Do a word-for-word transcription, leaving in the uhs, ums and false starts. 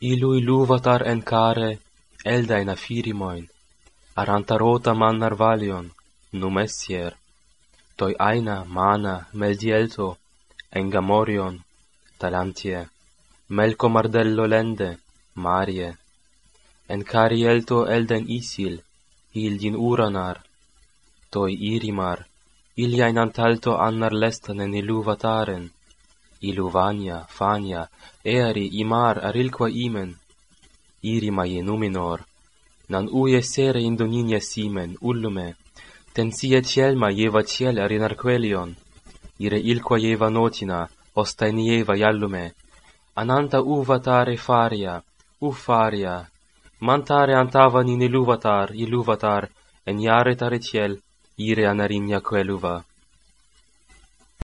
Ilui luvatar en care, eldaina firimoin, arantarota mannar valion, numessier, toi aina mana meldielto, engamorion, talantie, melco mardello lende, marie, en carielto elden isil, hildin uranar, toi irimar, iliain antalto annar lestanen iluvataren, iluvania, fania, eari, imar, arilqua imen, irimaie numinor, nan uie sere indoninia simen, ullume, ten sie cielma jeva ciel arinarquelion, ire ilqua jeva notina, ostain jeva jallume, ananta uvatare faria, ufaria, mantare antavan in iluvatar, iluvatar, en jare tare ciel, ire anarinia queluva.